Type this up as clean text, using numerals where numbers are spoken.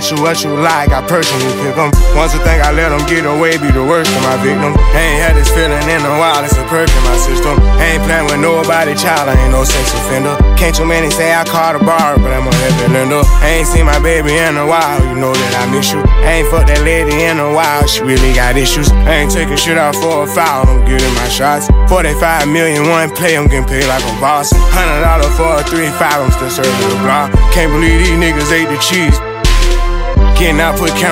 get you what you like, I personally pick them. Once I think I let them get away, be the worst of my victim. Ain't had this feeling in a while, it's a perk in my system. Ain't playing with nobody, child, I ain't no sex offender. Can't too many say I caught a bar, but I'm a heavy lender. Ain't seen my baby in a while, you know that I miss you. Ain't fucked that lady in a while, she really got issues. Ain't taking shit out for a foul, I'm getting my shots. 45 million, one play, I'm getting paid like a boss. $100 for a 3-5, I'm still serving the block. Can't believe these niggas ate the cheese. Getting out, put count.